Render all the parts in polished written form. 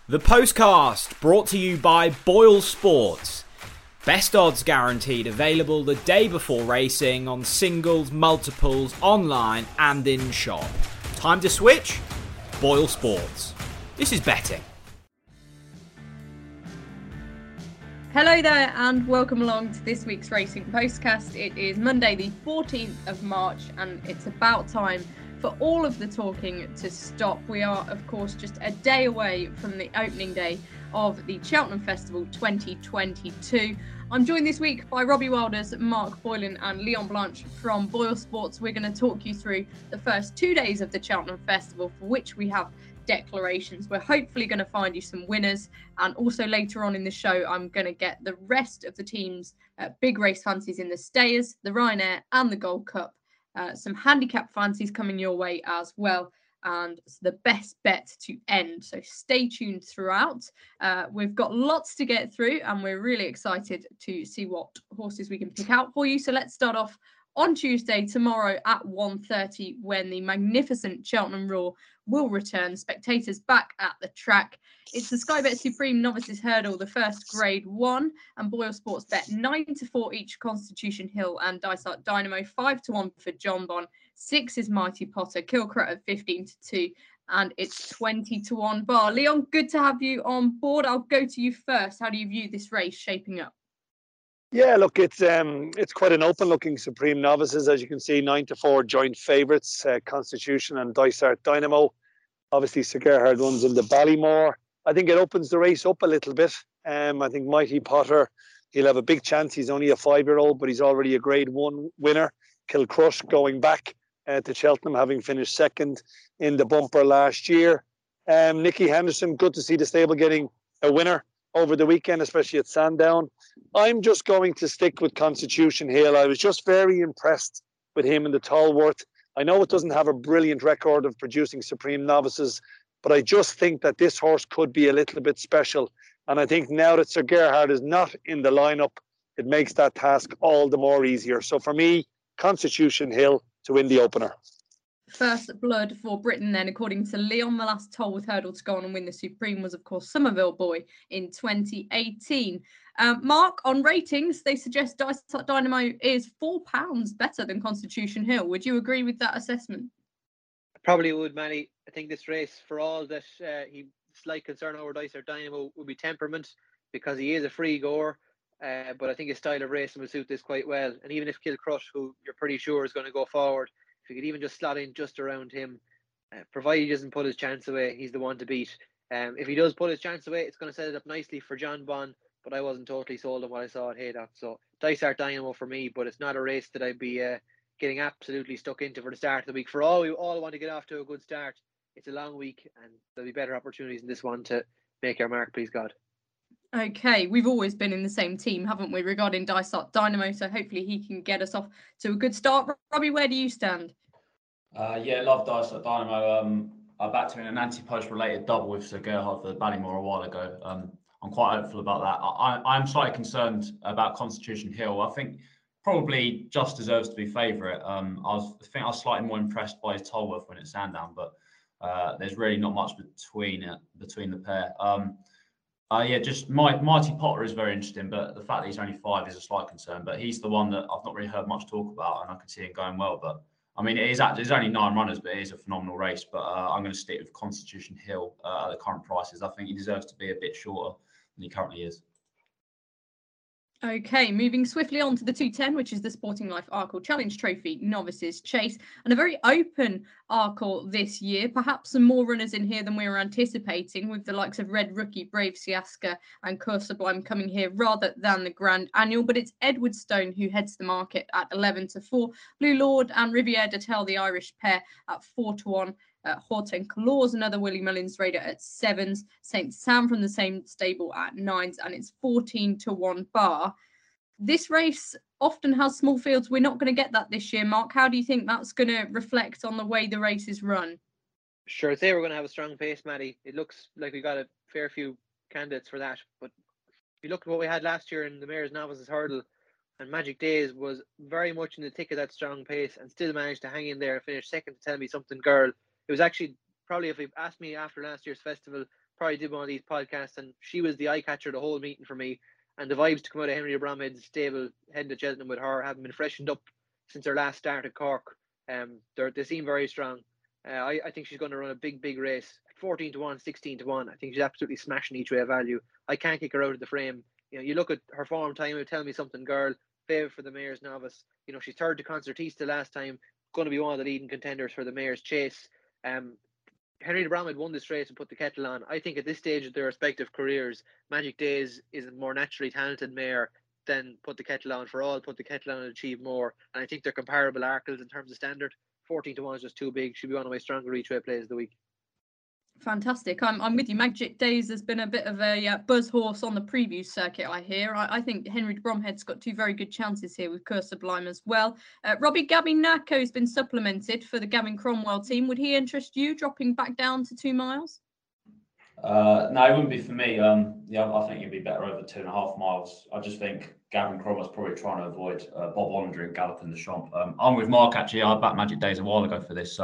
The Postcast, brought to you by Boyle Sports. Best odds guaranteed, available the day before racing on singles, multiples, online and in shop. Time to switch? Boyle Sports. This is betting. Hello there and welcome along to this week's Racing Postcast. It is Monday the 14th of March and it's about time for all of the talking to stop. We are, of course, just a day away from the opening day of the Cheltenham Festival 2022. I'm joined this week by Robbie Wilders, Mark Boylan and Leon Blanche from Boyle Sports. We're going to talk you through the first 2 days of the Cheltenham Festival, for which we have declarations. We're hopefully going to find you some winners, and also later on in the show I'm going to get the rest of the teams big race fancies in the Stayers, the Ryanair and the Gold Cup. Some handicap fancies coming your way as well, and the best bet to end. So stay tuned throughout. We've got lots to get through and we're really excited to see what horses we can pick out for you. So let's start off on Tuesday, tomorrow at 1:30, when the magnificent Cheltenham Roar will return. Spectators back at the track. It's the Sky Bet Supreme Novices Hurdle, the first Grade 1, and Boyle Sports bet 9-4 each Constitution Hill and Dysart Dynamo, 5-1 for John Bon, 6 is Mighty Potter, Kilcrut at 15-2, and it's 20-1 bar. Leon, good to have you on board. I'll go to you first. How do you view this race shaping up? Yeah, look, it's quite an open-looking Supreme Novices, as you can see. 9-4 joint favourites, Constitution and Dysart Dynamo. Obviously, Sir Gerhard runs in the Ballymore. I think it opens the race up a little bit. I think Mighty Potter, he'll have a big chance. He's only a 5-year-old, but he's already a Grade 1 winner. Kilcrush going back to Cheltenham, having finished second in the bumper last year. Nicky Henderson, good to see the stable getting a winner over the weekend, especially at Sandown. I'm just going to stick with Constitution Hill. I was just very impressed with him in the Tolworth. I know it doesn't have a brilliant record of producing Supreme Novices, but I just think that this horse could be a little bit special. And I think now that Sir Gerhard is not in the lineup, it makes that task all the more easier. So for me, Constitution Hill to win the opener. First blood for Britain then, according to Leon. The last Tolworth hurdle to go on and win the Supreme was, of course, Somerville Boy in 2018. Mark, on ratings, they suggest Dysart Dynamo is £4 better than Constitution Hill. Would you agree with that assessment? I probably would, Manny. I think this race, for all that slight concern over Dysart Dynamo, would be temperament, because he is a free goer. But I think his style of racing will suit this quite well. And even if Kilcrush, who you're pretty sure is going to go forward, if you could even just slot in just around him, provided he doesn't pull his chance away, he's the one to beat. If he does pull his chance away, it's going to set it up nicely for John Bon, but I wasn't totally sold on what I saw at Haydock. So Dysart Dynamo for me, but it's not a race that I'd be getting absolutely stuck into for the start of the week. For all we all want to get off to a good start, it's a long week and there'll be better opportunities in this one to make our mark, please God. Okay, we've always been in the same team, haven't we, regarding Dysart Dynamo, so hopefully he can get us off to a good start. Robbie, where do you stand? Yeah, love Dysart Dynamo. I backed him in an anti-post related double with Sir Gerhard for the Ballymore a while ago. I'm quite hopeful about that. I'm slightly concerned about Constitution Hill. I think probably just deserves to be favourite. I think I was slightly more impressed by his Tolworth when it's Sandown, but there's really not much between the pair. Just Mighty Potter is very interesting, but the fact that he's only 5 is a slight concern. But he's the one that I've not really heard much talk about, and I can see him going well. But I mean, there's only 9 runners, but it is a phenomenal race. But I'm going to stick with Constitution Hill at the current prices. I think he deserves to be a bit shorter than he currently is. Okay, moving swiftly on to the 210, which is the Sporting Life Arkle Challenge Trophy Novices Chase, and a very open Arkle this year. Perhaps some more runners in here than we were anticipating, with the likes of Red Rookie, Brave Siaska and Coeur Sublime coming here rather than the Grand Annual. But it's Edward Stone who heads the market at 11-4. Blue Lord and Riviere de Tel, the Irish pair, at 4-1. Horten Claws, another Willie Mullins raider at 7s. St. Sam from the same stable at 9s, and it's 14-1 bar. This race often has small fields. We're not going to get that this year, Mark. How do you think that's going to reflect on the way the race is run? Sure, I'd say we're going to have a strong pace, Maddie. It looks like we got a fair few candidates for that. But if you look at what we had last year in the Mayor's Novices Hurdle, and Magic Days was very much in the thick of that strong pace and still managed to hang in there and finish second to Tell Me Something Girl. It was actually, probably if you asked me after last year's festival, probably did one of these podcasts, and she was the eye catcher the whole meeting for me. And the vibes to come out of Henry Bromhead's stable heading to Cheltenham with her haven't been freshened up since her last start at Cork. They seem very strong. I think she's going to run a big race. 14 to 1, 16 to 1. I think she's absolutely smashing each way value. I can't kick her out of the frame. You look at her form time, it'll tell me something, girl. Favourite for the Mayor's Novice. She's third to Concertista last time. Going to be one of the leading contenders for the Mayor's Chase. Henry de Bromhead won this race and put the kettle on. I think at this stage of their respective careers, Magic Days is a more naturally talented mare than Put the Kettle On. For all, Put the Kettle On and Achieve More. And I think they're comparable Arkles in terms of standard. 14 to 1 is just too big. Should be one of my stronger each way plays of the week. Fantastic. I'm with you. Magic Days has been a bit of a buzz horse on the preview circuit, I hear. I think Henry de Bromhead's got two very good chances here with Curse Sublime as well. Robbie, Gavin Nacco has been supplemented for the Gavin Cromwell team. Would he interest you, dropping back down to 2 miles? No, it wouldn't be for me. I think he'd be better over 2.5 miles. I just think Gavin Cromwell's probably trying to avoid Bob Ondring galloping the Champ. I'm with Mark, actually. I backed Magic Days a while ago for this.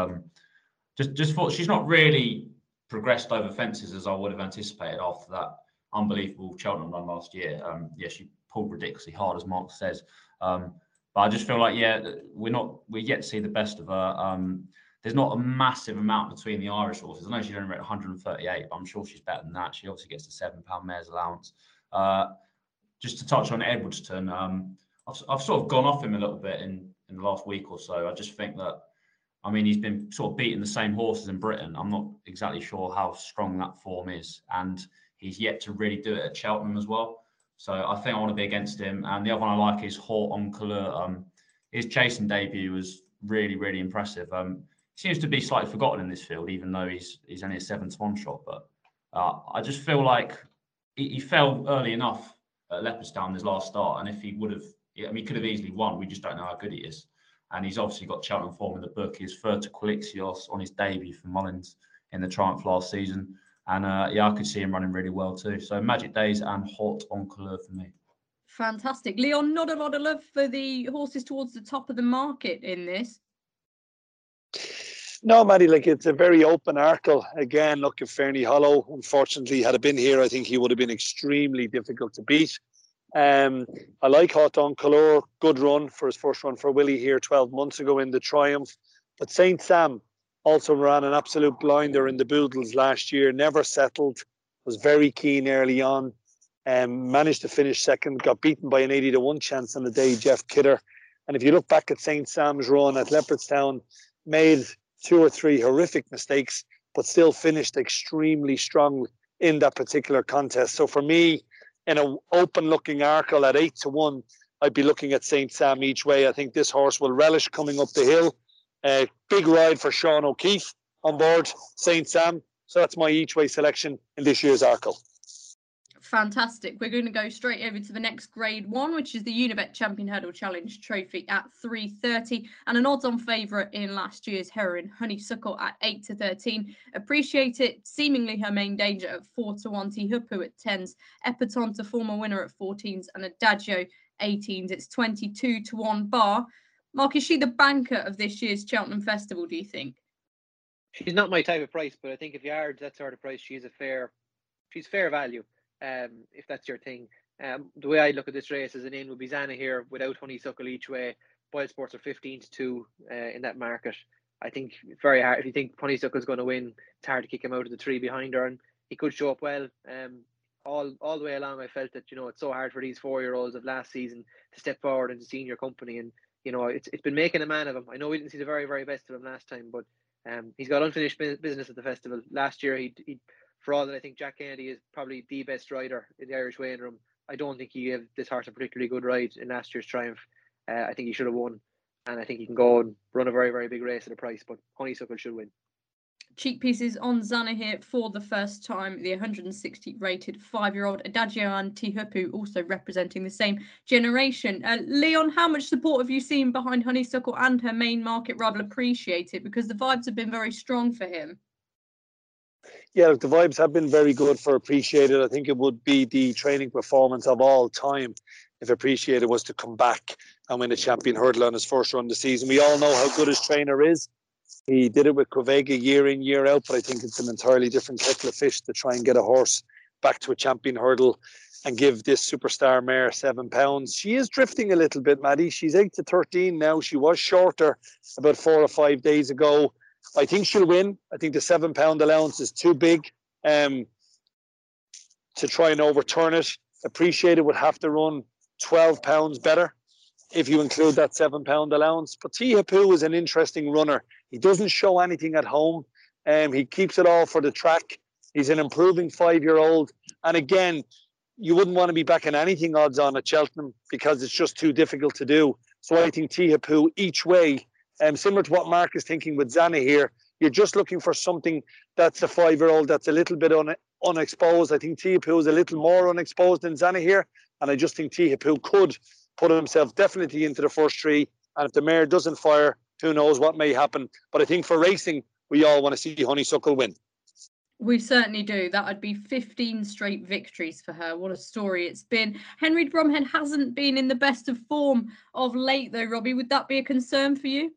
Just thought she's not really progressed over fences as I would have anticipated after that unbelievable Cheltenham run last year. She pulled ridiculously hard, as Mark says. But I just feel like, we're yet to see the best of her. There's not a massive amount between the Irish horses. I know she's only rated 138, but I'm sure she's better than that. She obviously gets the £7 mare's allowance. Just to touch on Edwardstown, I've sort of gone off him a little bit in the last week or so. I just think that, he's been sort of beating the same horses in Britain. I'm not exactly sure how strong that form is. And he's yet to really do it at Cheltenham as well. So I think I want to be against him. And the other one I like is Haute en Couleur. His chasing debut was really, really impressive. Seems to be slightly forgotten in this field, even though he's only a 7-to-1 shot. But I just feel like he fell early enough at Leopardstown his last start. And if he would have, he could have easily won. We just don't know how good he is. And he's obviously got Cheltenham form in the book. He's third to Quilixios on his debut for Mullins in the Triumph last season. And I could see him running really well too. So Magic Days and Haute en Couleur for me. Fantastic. Leon, not a lot of love for the horses towards the top of the market in this. No, Maddie, it's a very open Arkle. Again, look, if Fernie Hollow, unfortunately, had been here, I think he would have been extremely difficult to beat. I like Haute en Couleur, good run for his first run for Willie here 12 months ago in the Triumph. But St. Sam also ran an absolute blinder in the Boodles last year, never settled, was very keen early on, managed to finish second, got beaten by an 80 to 1 chance on the day, Jeff Kidder. And if you look back at St. Sam's run at Leopardstown, made 2 or 3 horrific mistakes, but still finished extremely strong in that particular contest. So for me, in an open-looking Arkle at 8 to 1, I'd be looking at St. Sam each way. I think this horse will relish coming up the hill. Big ride for Sean O'Keefe on board St. Sam. So that's my each way selection in this year's Arkle. Fantastic. We're going to go straight over to the next Grade 1, which is the Unibet Champion Hurdle Challenge Trophy at 3:30, and an odds-on favourite in last year's Heroine Honeysuckle at 8 to 13. Appreciate It, seemingly her main danger at 4 to 1. Tihupu at 10s, Epatante to former winner at 14s, and Adagio 18s. It's 22 to 1 bar. Mark, is she the banker of this year's Cheltenham Festival, do you think? She's not my type of price, but I think if you are that sort of price, she's fair value. If that's your thing. The way I look at this race as an in would be Zana here without Honeysuckle each way. Boyle Sports are 15 to 2 in that market. I think it's very hard. If you think Honeysuckle's going to win, it's hard to kick him out of the 3 behind her, and he could show up well. All the way along, I felt that it's so hard for these 4-year-olds of last season to step forward into senior company, and it's been making a man of him. I know we didn't see the very, very best of him last time, but he's got unfinished business at the festival. Last year, he for all that I think Jack Kennedy is probably the best rider in the Irish weighing room, I don't think he gave this horse a particularly good ride in last year's Triumph. I think he should have won, and I think he can go and run a very, very big race at a price, but Honeysuckle should win. Cheek pieces on Zana here for the first time. The 160 rated 5-year-old Adagio and Tihupu also representing the same generation. Leon, how much support have you seen behind Honeysuckle and her main market rival Appreciate It? Because the vibes have been very strong for him. Yeah, the vibes have been very good for Appreciate It. I think it would be the training performance of all time if Appreciate It was to come back and win a champion hurdle on his first run of the season. We all know how good his trainer is. He did it with Quevega year in, year out, but I think it's an entirely different kettle of fish to try and get a horse back to a champion hurdle and give this superstar mare £7. She is drifting a little bit, Maddie. She's 8-13 now. She was shorter about 4 or 5 days ago. I think she'll win. I think the £7 allowance is too big to try and overturn it. Appreciate it would have to run £12 better if you include that £7 allowance. But Tihapu is an interesting runner. He doesn't show anything at home. He keeps it all for the track. He's an improving 5-year-old. And again, you wouldn't want to be backing anything odds on at Cheltenham because it's just too difficult to do. So I think Tihapu each way, similar to what Mark is thinking with Zana here, you're just looking for something that's a 5-year-old that's a little bit unexposed. I think Tihapu is a little more unexposed than Zana here. And I just think Tihapu could put himself definitely into the first 3. And if the mare doesn't fire, who knows what may happen. But I think for racing, we all want to see Honeysuckle win. We certainly do. That would be 15 straight victories for her. What a story it's been. Henry Bromhead hasn't been in the best of form of late, though, Robbie. Would that be a concern for you?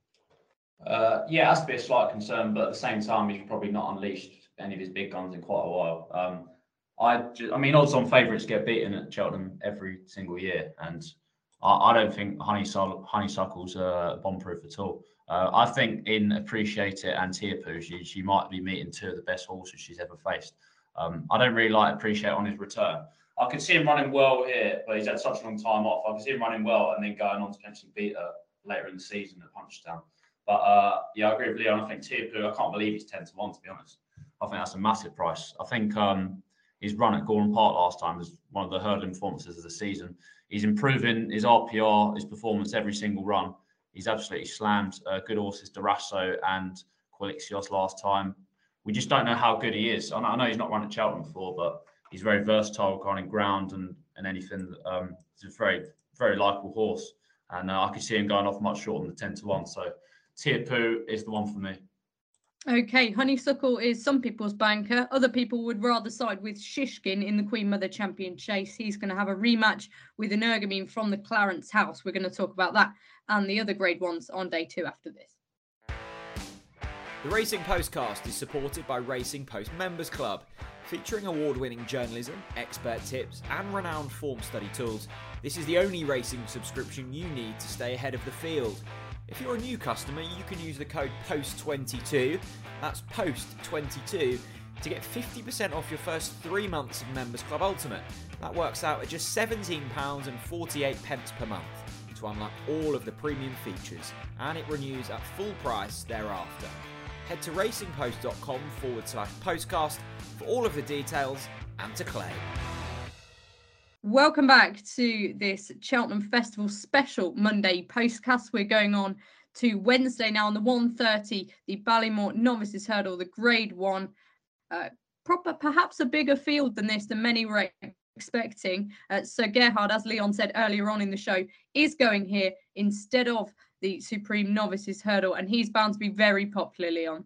Yeah, it has to be a slight concern, but at the same time, he's probably not unleashed any of his big guns in quite a while. I mean, odds-on favourites get beaten at Cheltenham every single year, and I don't think Honeysuckle's bomb-proof at all. I think in Appreciate It and Tihapu, she might be meeting 2 of the best horses she's ever faced. I don't really like Appreciate on his return. I could see him running well here, but he's had such a long time off. I could see him running well and then going on to potentially beat her later in the season at Punchestown. But yeah, I agree with Leon. I think Tihapu, I can't believe he's 10-1, to be honest. I think that's a massive price. I think his run at Gorham Park last time was one of the hurdling performances of the season. He's improving his RPR, his performance every single run. He's absolutely slammed good horses, Durasso and Quilixios last time. We just don't know how good he is. I know he's not run at Cheltenham before, but he's very versatile, running ground and anything. He's a very, very likeable horse. And I could see him going off much shorter than the 10-1. So Tihapu is the one for me. Okay, Honeysuckle is some people's banker. Other people would rather side with Shishkin in the Queen Mother Champion Chase. He's going to have a rematch with Energumene from the Clarence House. We're going to talk about that and the other Grade 1s on day 2 after this. The Racing Postcast is supported by Racing Post Members Club. Featuring award-winning journalism, expert tips and renowned form study tools, this is the only racing subscription you need to stay ahead of the field. If you're a new customer, you can use the code POST22, that's POST22, to get 50% off your first 3 months of Members Club Ultimate. That works out at just £17.48 per month to unlock all of the premium features, and it renews at full price thereafter. Head to racingpost.com/postcast for all of the details and to claim. Welcome back to this Cheltenham Festival special Monday postcast. We're going on to Wednesday now on the 1:30, the Ballymore Novices Hurdle, the Grade 1. Perhaps a bigger field than this, than many were expecting. Sir Gerhard, as Leon said earlier on in the show, is going here instead of the Supreme Novices Hurdle, and he's bound to be very popular, Leon.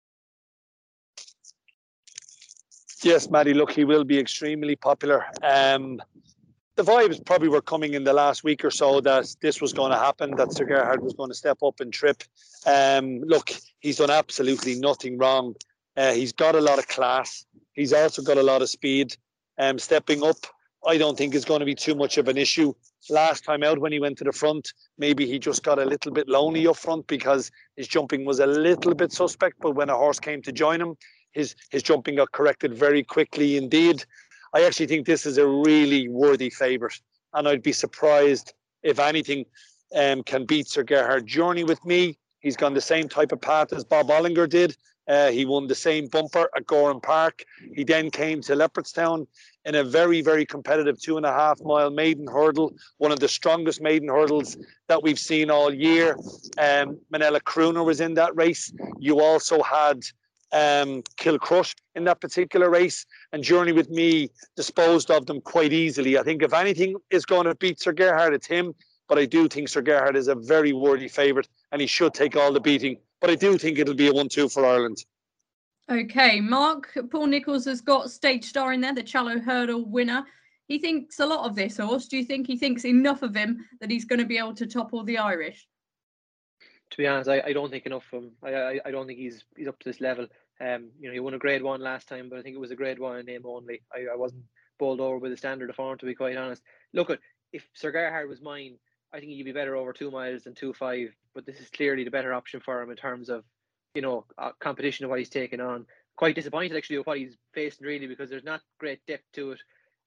Yes, Maddie, look, he will be extremely popular. The vibes probably were coming in the last week or so that this was going to happen, that Sir Gerhard was going to step up and trip. Look, he's done absolutely nothing wrong. He's got a lot of class. He's also got a lot of speed. Stepping up, I don't think is going to be too much of an issue. Last time out when he went to the front, maybe he just got a little bit lonely up front because his jumping was a little bit suspect. But when a horse came to join him, his jumping got corrected very quickly indeed. I actually think this is a really worthy favourite, and I'd be surprised if anything can beat Sir Gerhard. Journey with Me, he's gone the same type of path as Bob Ollinger did. He won the same bumper at Gorham Park. He then came to Leopardstown in a very, very competitive 2.5 mile maiden hurdle, one of the strongest maiden hurdles that we've seen all year. Manella Crooner was in that race. You also had Kilcrush in that particular race, and Journey with Me disposed of them quite easily. I think if anything is going to beat Sir Gerhard, it's him, but I do think Sir Gerhard is a very worthy favourite and he should take all the beating, but I do think it'll be a 1-2 for Ireland. Okay, Mark, Paul Nicholls has got Stage Star in there, the Challow Hurdle winner. He thinks a lot of this horse. Do you think he thinks enough of him that he's going to be able to topple the Irish? to be honest, I don't think enough of him. I don't think he's up to this level. He won a Grade 1 last time, but I think it was a Grade 1 in name only. I wasn't bowled over with the standard of form, to be quite honest. Look, if Sir Gerhard was mine, I think he'd be better over 2 miles than 2.5. But this is clearly the better option for him in terms of, competition of what he's taken on. Quite disappointed actually with what he's facing really, because there's not great depth to it.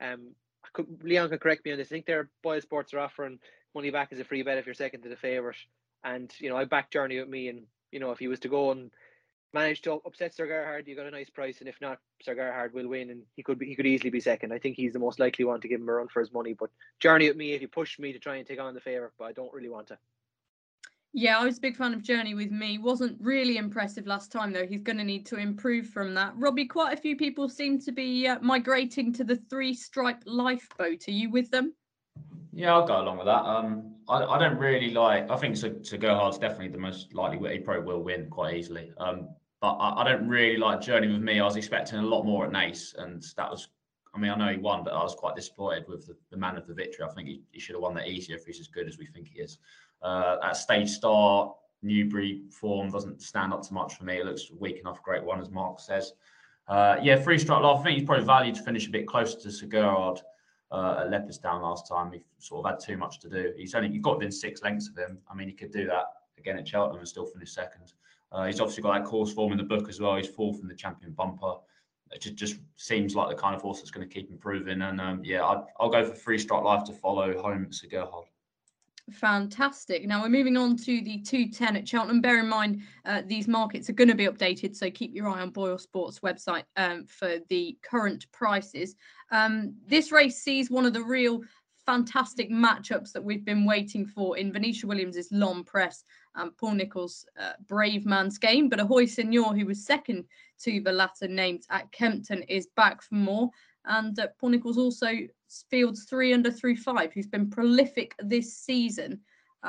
Leon can correct me on this. I think their Boyle Sports are offering money back as a free bet if you're second to the favourite. And I back Journey with me, and if he was to go and manage to upset Sir Gerhard, you got a nice price, and if not, Sir Gerhard will win, and he could easily be second. I think he's the most likely one to give him a run for his money. But Journey with me, if you push me to try and take on the favourite, but I don't really want to. Yeah, I was a big fan of Journey with me. Wasn't really impressive last time, though. He's going to need to improve from that. Robbie, quite a few people seem to be migrating to the 3-stripe lifeboat. Are you with them? Yeah, I'll go along with that. I don't really like. I think Sir Gerhard's definitely the most likely. He probably will win quite easily. But I don't really like Journey with me. I was expecting a lot more at Naas, and that was. I mean, I know he won, but I was quite disappointed with the man of the victory. I think he should have won that easier if he's as good as we think he is. At stage start, Newbury form doesn't stand up to much for me. It looks weak enough, Grade 1, as Mark says. 3-stripe. I think he's probably valued to finish a bit closer to Sir Gerhard at Leopardstown last time. He sort of had too much to do. You've got within 6 lengths of him. I mean, he could do that again at Cheltenham and still finish second. He's obviously got that course form in the book as well. He's 4th in the Champion Bumper. It just seems like the kind of horse that's going to keep improving. And I'll go for 3-stripe life to follow home Sir Gerhard. Fantastic. Now we're moving on to the 210 at Cheltenham. Bear in mind, these markets are going to be updated, so keep your eye on Boyle Sports website for the current prices. This race sees one of the real fantastic matchups that we've been waiting for in Venetia Williams' L'Homme Presse and Paul Nicholls' Brave Man's Game. But Ahoy Senior, who was second to the latter named at Kempton, is back for more. And Paul Nicholls also fields 3 under through 5, who's been prolific this season.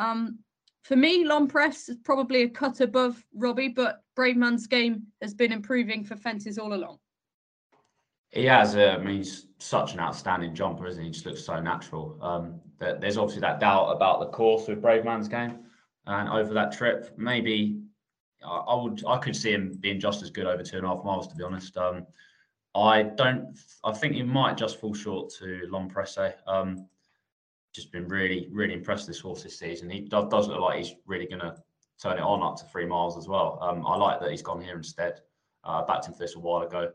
For me, L'Homme Presse is probably a cut above Robbie, but Brave Man's Game has been improving for fences all along. He has. He's such an outstanding jumper, isn't he? He just looks so natural. There's obviously that doubt about the course with Brave Man's Game, and over that trip, maybe I could see him being just as good over 2.5 miles. To be honest, I think he might just fall short to L'Homme Presse. Just been really, really impressed this horse this season. He does look like he's really going to turn it on up to 3 miles as well. I like that he's gone here instead. Backed him for this a while ago.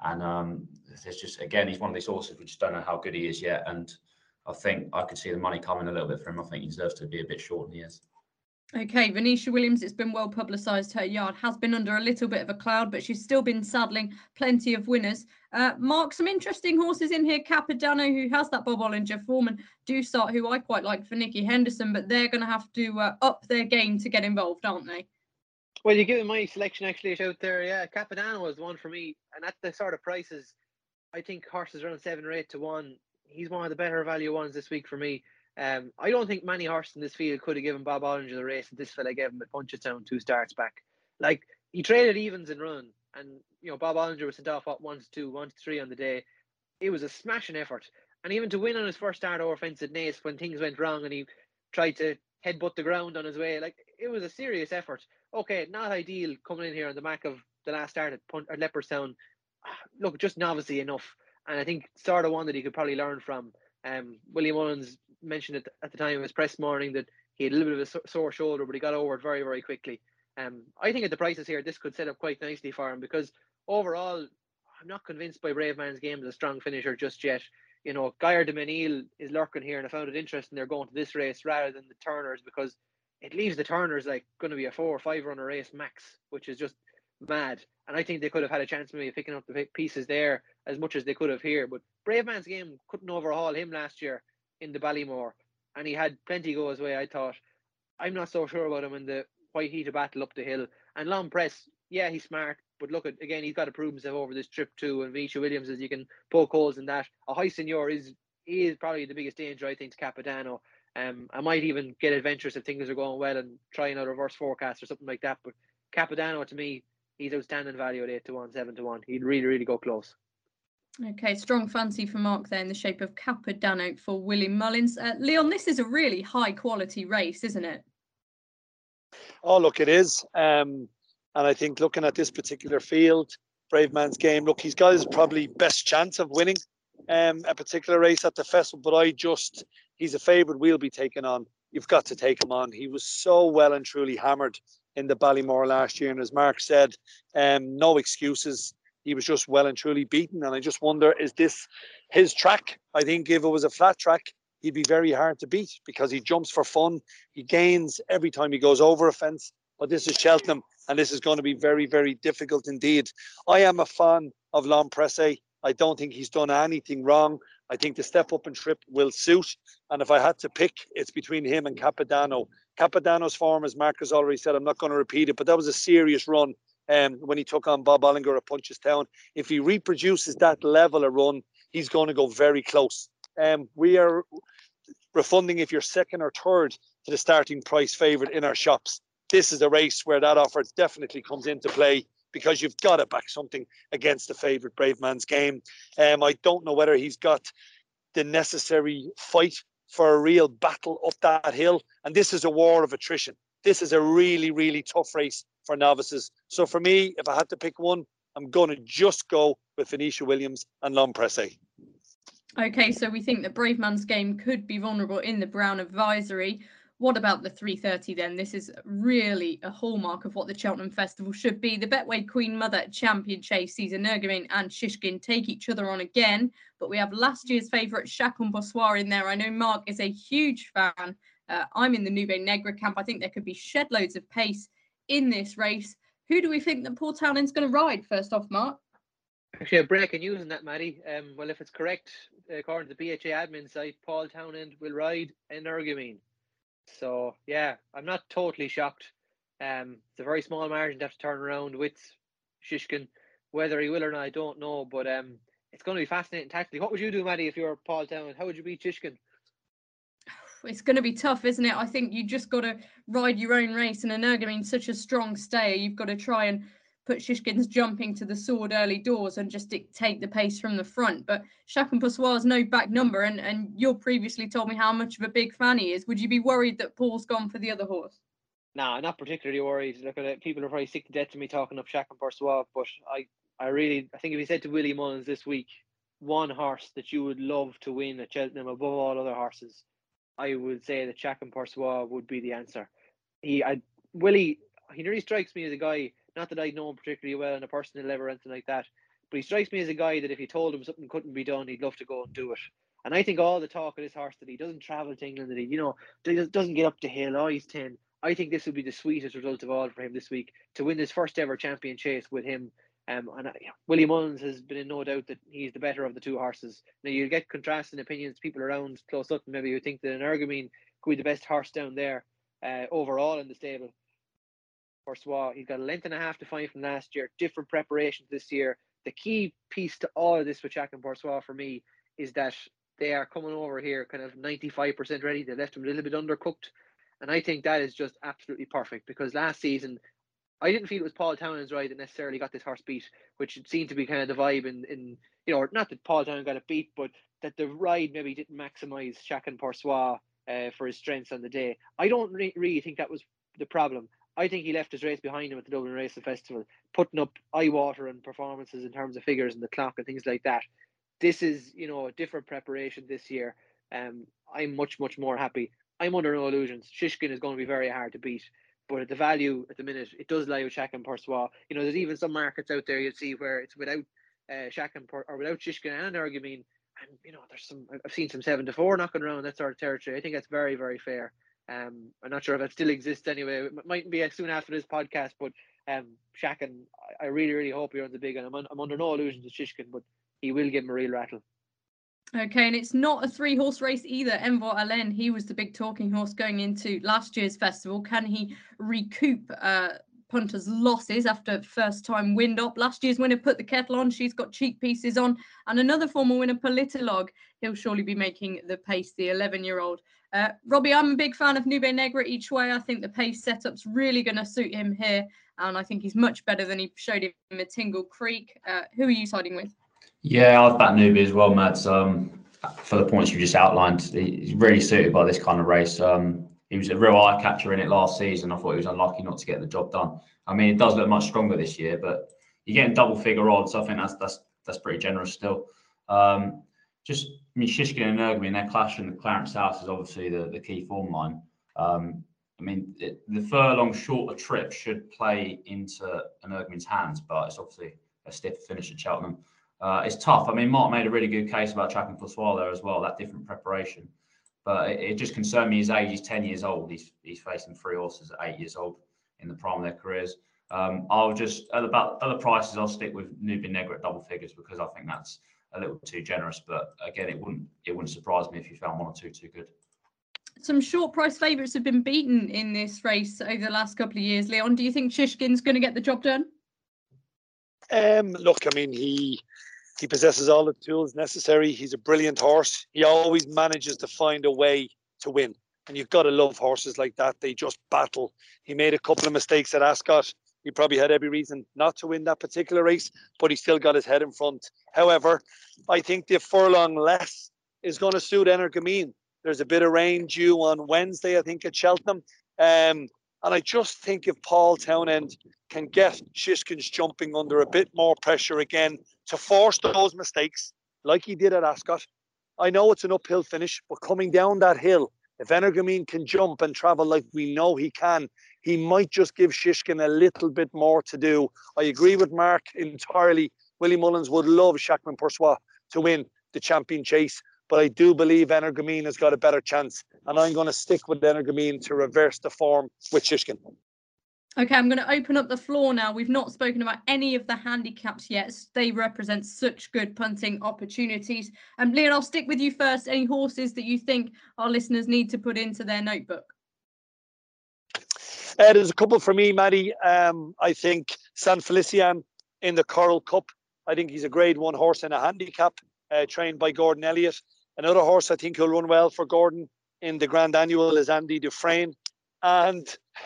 And there's just, again, he's one of these horses we just don't know how good he is yet. And I think I could see the money coming a little bit for him. I think he deserves to be a bit short than he is. Okay, Venetia Williams, it's been well publicised. Her yard has been under a little bit of a cloud, but she's still been saddling plenty of winners. Mark, some interesting horses in here. Capodanno, who has that Bob Olinger form, and Dusart, who I quite like for Nicky Henderson, but they're going to have to up their game to get involved, aren't they? Well, you're giving my selection actually out there. Yeah, Capodanno is one for me. And at the sort of prices, I think horses around 7 or 8 to 1. He's one of the better value ones this week for me. I don't think many horses in this field could have given Bob Olinger the race that this fella gave him at Punchestown 2 starts back. Like, he traded evens and run, and Bob Olinger was sent off 1 to 2, 1 to 3 on the day. It was a smashing effort, and even to win on his first start over fence at Naas when things went wrong and he tried to headbutt the ground on his way, like, it was a serious effort. Okay, not ideal coming in here on the back of the last start at Leopardstown. Look, just novice enough, and I think sort of one that he could probably learn from. William Mullins mentioned it at the time of his press morning that he had a little bit of a sore shoulder, but he got over it very, very quickly. I think at the prices here, this could set up quite nicely for him, because overall, I'm not convinced by Brave Man's Game as a strong finisher just yet. Gaillard de Menil is lurking here, and I found it interesting they're going to this race rather than the Turners, because it leaves the Turners like going to be a 4 or 5 runner race max, which is just mad. And I think they could have had a chance maybe picking up the pieces there as much as they could have here. But Brave Man's Game couldn't overhaul him last year in the Ballymore, and he had plenty go his way, I thought. I'm not so sure about him in the white heat of battle up the hill. And L'Homme Presse, yeah, he's smart, but look, again, he's got to prove himself over this trip too. And Venetia Williams, as you can poke holes in that. Ahoy Senior is probably the biggest danger, I think, to Capodanno. I might even get adventurous if things are going well and try a reverse forecast or something like that. But Capodanno, to me, he's outstanding value at 8 to 1, 7 to 1. He'd really, really go close. Okay, strong fancy for Mark there in the shape of Capodanno for William Mullins. Leon, this is a really high quality race, isn't it? Oh, look, it is. And I think looking at this particular field, Braveman's Game, look, he's got his probably best chance of winning a particular race at the festival, but he's a favourite we'll be taking on. You've got to take him on. He was so well and truly hammered in the Ballymore last year. And as Mark said, no excuses. He was just well and truly beaten. And I just wonder, is this his track? I think if it was a flat track, he'd be very hard to beat because he jumps for fun. He gains every time he goes over a fence. But this is Cheltenham, and this is going to be very, very difficult indeed. I am a fan of L'Homme Pressé. I don't think he's done anything wrong. I think the step up and trip will suit. And if I had to pick, it's between him and Capodanno. Capodanno's form, as Mark has already said, I'm not going to repeat it, but that was a serious run when he took on Bob Ollinger at Punchestown. If he reproduces that level of run, he's going to go very close. We are refunding if you're second or third to the starting price favourite in our shops. This is a race where that offer definitely comes into play because you've got to back something against the favourite Braveman's Game. I don't know whether he's got the necessary fight for a real battle up that hill. And this is a war of attrition. This is a really, really tough race for novices. So for me, if I had to pick one, I'm going to just go with Venetia Williams and L'Homme Pressé. Okay, so we think that Braveman's Game could be vulnerable in the Brown Advisory. What about the 3:30 then? This is really a hallmark of what the Cheltenham Festival should be. The Betway Queen Mother Champion Chase sees Energumene and Shishkin take each other on again, but we have last year's favourite Chacun Pour Soi in there. I know Mark is a huge fan. I'm in the Nube Negra camp. I think there could be shed loads of pace in this race. Who do we think that Paul Townend's going to ride first off, Mark? Actually, a breaking news on that, Maddie. Well, if it's correct, according to the BHA admin site, Paul Townend will ride Energumene. So, yeah, I'm not totally shocked. It's a very small margin to have to turn around with Shishkin. Whether he will or not, I don't know. But it's going to be fascinating tactically. What would you do, Maddie, if you were Paul Townend? How would you beat Shishkin? It's going to be tough, isn't it? I think you just got to ride your own race. And Energumene's such a strong stayer. You've got to try and put Shishkin's jumping to the sword early doors and just dictate the pace from the front. But Chacun Pour Soi is no back number, and you previously told me how much of a big fan he is. Would you be worried that Paul's gone for the other horse? No, not particularly worried. Look at it. People are probably sick to death to me talking up Chacun Pour Soi, but I think if you said to Willie Mullins this week, one horse that you would love to win at Cheltenham above all other horses, I would say that Chacun Pour Soi would be the answer. Willie really strikes me as a guy. Not that I know him particularly well on a personal level or anything like that, but he strikes me as a guy that if you told him something couldn't be done, he'd love to go and do it. And I think all the talk of this horse that he doesn't travel to England, that he doesn't get up the hill, he's 10. I think this would be the sweetest result of all for him this week, to win his first ever champion chase with him. Willie Mullins has been in no doubt that he's the better of the two horses. Now, you'll get contrasting opinions, people around close up, maybe who think that Energumene could be the best horse down there overall in the stable. Pour Soi, he's got a length and a half to find from last year, different preparations this year. The key piece to all of this with Chacun Pour Soi for me is that they are coming over here kind of 95% ready. They left him a little bit undercooked. And I think that is just absolutely perfect, because last season, I didn't feel it was Paul Townend's ride that necessarily got this horse beat, which seemed to be kind of the vibe in not that Paul Townend got it beat, but that the ride maybe didn't maximise Chacun Pour Soi for his strengths on the day. I don't really think that was the problem. I think he left his race behind him at the Dublin Racing Festival, putting up eye-watering performances in terms of figures and the clock and things like that. This is, a different preparation this year. I'm much, much more happy. I'm under no illusions. Shishkin is going to be very hard to beat, but at the value at the minute, it does lie with Chacun Pour Soi. There's even some markets out there you'll see where it's without without Shishkin and Energumene, and I've seen some 7-4 knocking around that sort of territory. I think that's very, very fair. I'm not sure if that still exists anyway. It might be soon after this podcast, but Chacun, I really, really hope he runs a big one. I'm under no illusions with Shishkin, but he will give him a real rattle. Okay, and it's not a 3-horse race either. Envoi Allen, he was the big talking horse going into last year's festival. Can he recoup Punter's losses after first time wind up? Last year's winner put the kettle on. She's got cheek pieces on. And another former winner, Politolog, he'll surely be making the pace, the 11-year-old. Robbie, I'm a big fan of Nube Negra each way. I think the pace setup's really going to suit him here. And I think he's much better than he showed him at Tingle Creek. Who are you siding with? Yeah, I've backed Nube as well, Mads. For the points you just outlined, he's really suited by this kind of race. he was a real eye catcher in it last season. I thought he was unlucky not to get the job done. I mean, it does look much stronger this year, but you're getting double figure odds. I think that's pretty generous still. Shishkin and Energumene, their clash in the Clarence House is obviously the key form line. The furlong shorter trip should play into Energumene's hands, but it's obviously a stiff finish at Cheltenham. It's tough. I mean, Mark made a really good case about tracking Flossois there as well, that different preparation. But it just concerned me his age. He's 10 years old. He's facing 3 horses at 8 years old in the prime of their careers. I'll just, at the prices, I'll stick with Nubin Negra at double figures because I think that's a little too generous. But again, it wouldn't surprise me if you found one or two too good. Some short price favourites have been beaten in this race over the last couple of years. Leon, do you think Shishkin's going to get the job done? Look, I mean, he possesses all the tools necessary. He's a brilliant horse. He always manages to find a way to win. And you've got to love horses like that. They just battle. He made a couple of mistakes at Ascot. He probably had every reason not to win that particular race, but he still got his head in front. However, I think the furlong less is going to suit Energumene. There's a bit of rain due on Wednesday, I think, at Cheltenham. And I just think if Paul Townend can get Shishkin's jumping under a bit more pressure again to force those mistakes, like he did at Ascot. I know it's an uphill finish, but coming down that hill, if Energumene can jump and travel like we know he can, he might just give Shishkin a little bit more to do. I agree with Mark entirely. Willie Mullins would love Chacun Pour Soi to win the Champion Chase, but I do believe Energumene has got a better chance, and I'm going to stick with Energumene to reverse the form with Shishkin. Okay, I'm going to open up the floor now. We've not spoken about any of the handicaps yet. They represent such good punting opportunities. Leon, I'll stick with you first. Any horses that you think our listeners need to put into their notebook? There's a couple for me, Maddie. I think San Felician in the Coral Cup. I think he's a grade 1 horse in a handicap, trained by Gordon Elliott. Another horse I think will run well for Gordon in the Grand Annual is Andy Dufresne. And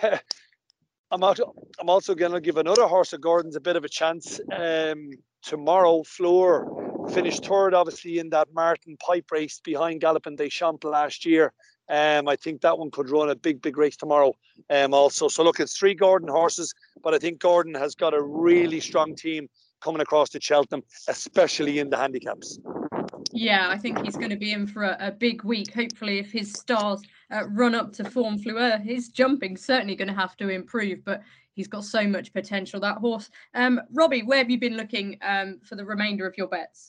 I'm also going to give another horse of Gordon's a bit of a chance. Tomorrow, Fleur finished third, obviously, in that Martin Pipe race behind Galopin Des Champs last year. I think that one could run a big race tomorrow also. So look, it's 3 Gordon horses, but I think Gordon has got a really strong team coming across to Cheltenham, especially in the handicaps. Yeah, I think he's going to be in for a big week. Hopefully, if his stars run up to form, Fleur, his jumping's certainly going to have to improve, but he's got so much potential, that horse. Robbie, where have you been looking for the remainder of your bets?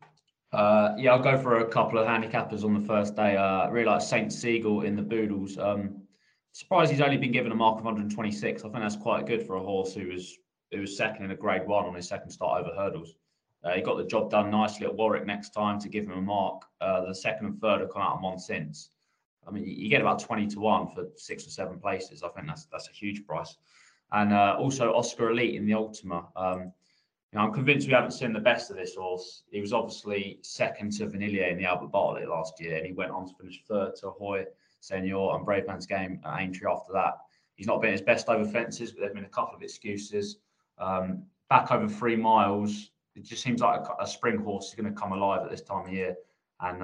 I'll go for a couple of handicappers on the first day. I really like Saint Seagull in the Boodles. Surprised he's only been given a mark of 126. I think that's quite good for a horse who was second in a grade 1 on his second start over hurdles. He got the job done nicely at Warwick next time to give him a mark. The second and third have come out on one since. I mean, you get about 20 to 1 for 6 or 7 places. I think that's a huge price. And also Oscar Elite in the Ultima. I'm convinced we haven't seen the best of this horse. He was obviously second to Vanillier in the Albert Bartlett last year, and he went on to finish third to Ahoy, Senior, and Brave Man's Game at Aintree after that. He's not been his best over fences, but there have been a couple of excuses. Back over 3 miles, it just seems like a spring horse is going to come alive at this time of year. And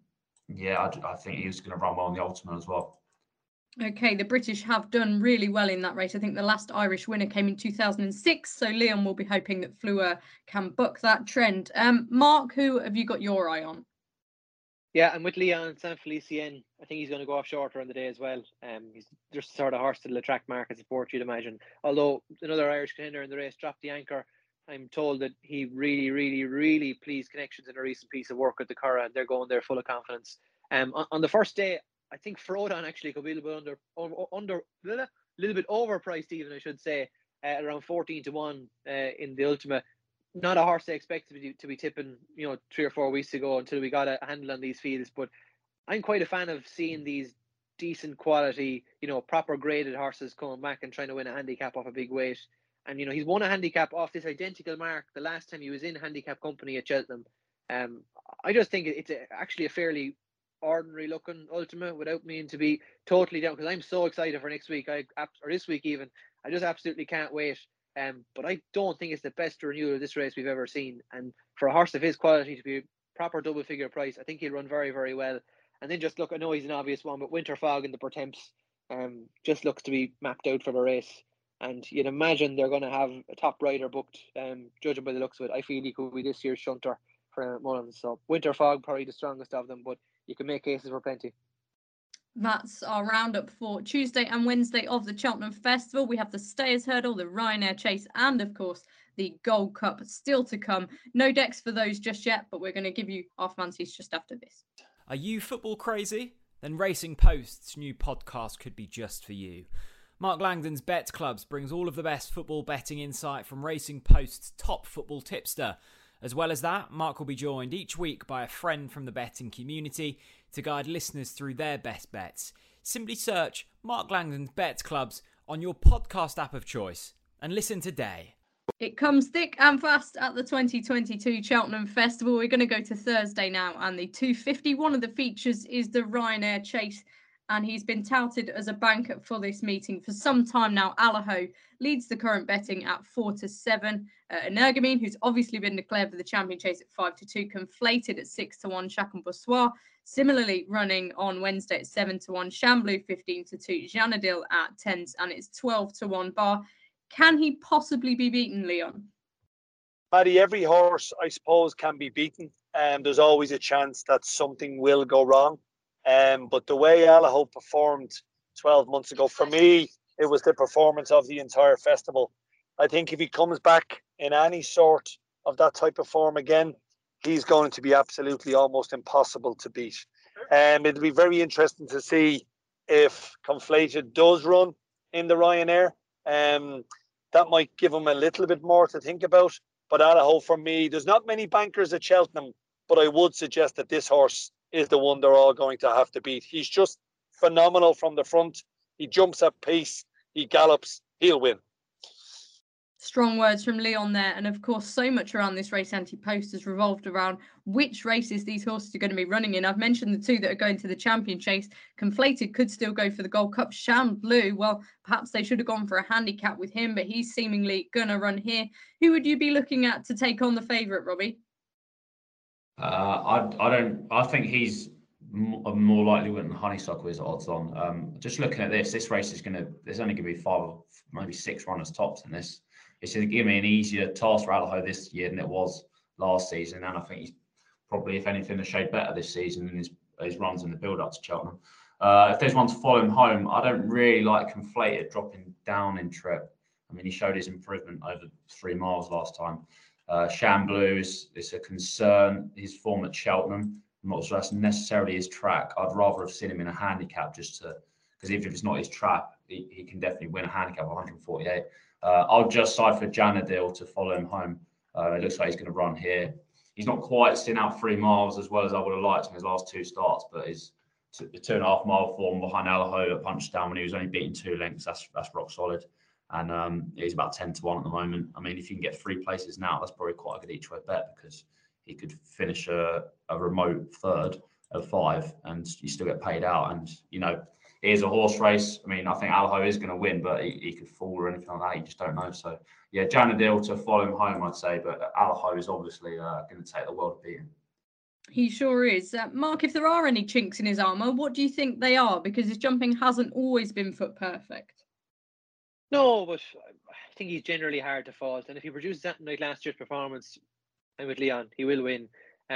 I think he was going to run well in the Ultimate as well. Okay, the British have done really well in that race. I think the last Irish winner came in 2006, so Leon will be hoping that Fleur can buck that trend. Mark, who have you got your eye on? Yeah, I'm with Leon San Felicien. I think he's going to go off shorter on the day as well. He's just the sort of horse that'll attract market support, you'd imagine. Although another Irish contender in the race dropped the anchor. I'm told that he really pleased Connections in a recent piece of work with the Curragh, and they're going there full of confidence. On the first day, I think Frodon actually could be a little bit a little bit overpriced, even I should say, at around 14 to 1 in the Ultima. Not a horse I expected to be tipping, 3 or 4 weeks ago until we got a handle on these fields. But I'm quite a fan of seeing these decent quality, proper graded horses coming back and trying to win a handicap off a big weight. And, he's won a handicap off this identical mark the last time he was in handicap company at Cheltenham. I just think it's actually a fairly ordinary looking Ultima without meaning to be totally down, because I'm so excited for next week, or this week even. I just absolutely can't wait. But I don't think it's the best renewal of this race we've ever seen. And for a horse of his quality to be a proper double figure price, I think he'll run very, very well. And then just look, I know he's an obvious one, but Winter Fog in the Pertemps, just looks to be mapped out for the race. And you'd imagine they're going to have a top rider booked, judging by the looks of it. I feel he could be this year's shunter for Mullins. So Winterfog, probably the strongest of them, but you can make cases for plenty. That's our roundup for Tuesday and Wednesday of the Cheltenham Festival. We have the Stayers Hurdle, the Ryanair Chase, and of course the Gold Cup still to come. No decks for those just yet, but we're going to give you our fancies just after this. Are you football crazy? Then Racing Post's new podcast could be just for you. Mark Langdon's Bet Clubs brings all of the best football betting insight from Racing Post's top football tipster. As well as that, Mark will be joined each week by a friend from the betting community to guide listeners through their best bets. Simply search Mark Langdon's Bet Clubs on your podcast app of choice and listen today. It comes thick and fast at the 2022 Cheltenham Festival. We're going to go to Thursday now, and the 250. One of the features is the Ryanair Chase, and he's been touted as a banker for this meeting for some time now. Allaho leads the current betting at 4-7. Energumene, who's obviously been declared for the Champion Chase at 5-2, Conflated at 6-1. Chacun Boursois similarly running on Wednesday at 7-1. Chamblou 15-2. Janadil at 10s, and it's 12-1 bar. Can he possibly be beaten, Leon? Maddie, every horse, I suppose, can be beaten. There's always a chance that something will go wrong. But the way Allaho performed 12 months ago, for me, it was the performance of the entire festival. I think if he comes back in any sort of that type of form again, he's going to be absolutely almost impossible to beat. It'll be very interesting to see if Conflated does run in the Ryanair. That might give him a little bit more to think about. But Allaho, for me, there's not many bankers at Cheltenham, but I would suggest that this horse is the one they're all going to have to beat. He's just phenomenal from the front. He jumps at pace. He gallops. He'll win. Strong words from Leon there. And of course, so much around this race anti-post has revolved around which races these horses are going to be running in. I've mentioned the two that are going to the Champion Chase. Conflated could still go for the Gold Cup. Chamblou, well, perhaps they should have gone for a handicap with him, but he's seemingly going to run here. Who would you be looking at to take on the favourite, Robbie? I think he's more likely than Honeysuckle is odds on. Just looking at this race is there's only going to be 5, maybe 6 runners tops in this. It's going to give me an easier task for Allaho this year than it was last season, and I think he's probably, if anything, a shade better this season in his runs in the build-up to Cheltenham. If there's one to follow him home, I don't really like Conflated dropping down in trip. I mean, he showed his improvement over 3 miles last time. Chamblou is a concern. His form at Cheltenham, I'm not sure that's necessarily his track. I'd rather have seen him in a handicap because even if it's not his track, he can definitely win a handicap of 148. I'll just side for Janadil to follow him home. It looks like he's going to run here. He's not quite seen out 3 miles as well as I would have liked in his last 2 starts, but his 2.5 mile form behind Allaho at Punchestown when he was only beating 2 lengths, that's rock solid. And he's about 10-1 at the moment. I mean, if you can get 3 places now, that's probably quite a good each way bet because he could finish a remote third of 5 and you still get paid out. And, it is a horse race. I mean, I think Allaho is going to win, but he could fall or anything like that. You just don't know. So, yeah, Janadil to follow him home, I'd say. But Allaho is obviously going to take the world of beating. He sure is. Mark, if there are any chinks in his armour, what do you think they are? Because his jumping hasn't always been foot perfect. No, but I think he's generally hard to fault. And if he produces that like last year's performance, I'm with Leon, he will win.